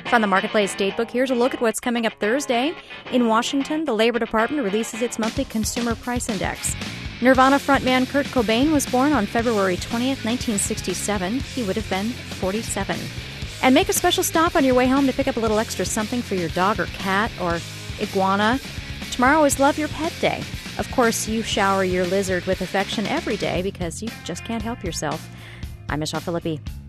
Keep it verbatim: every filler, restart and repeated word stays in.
From the Marketplace Datebook, here's a look at what's coming up Thursday. In Washington, the Labor Department releases its monthly Consumer Price Index. Nirvana frontman Kurt Cobain was born on February twentieth, nineteen sixty-seven. He would have been forty-seven. And make a special stop on your way home to pick up a little extra something for your dog or cat or iguana. Tomorrow is Love Your Pet Day. Of course, you shower your lizard with affection every day because you just can't help yourself. I'm Michelle Philippi.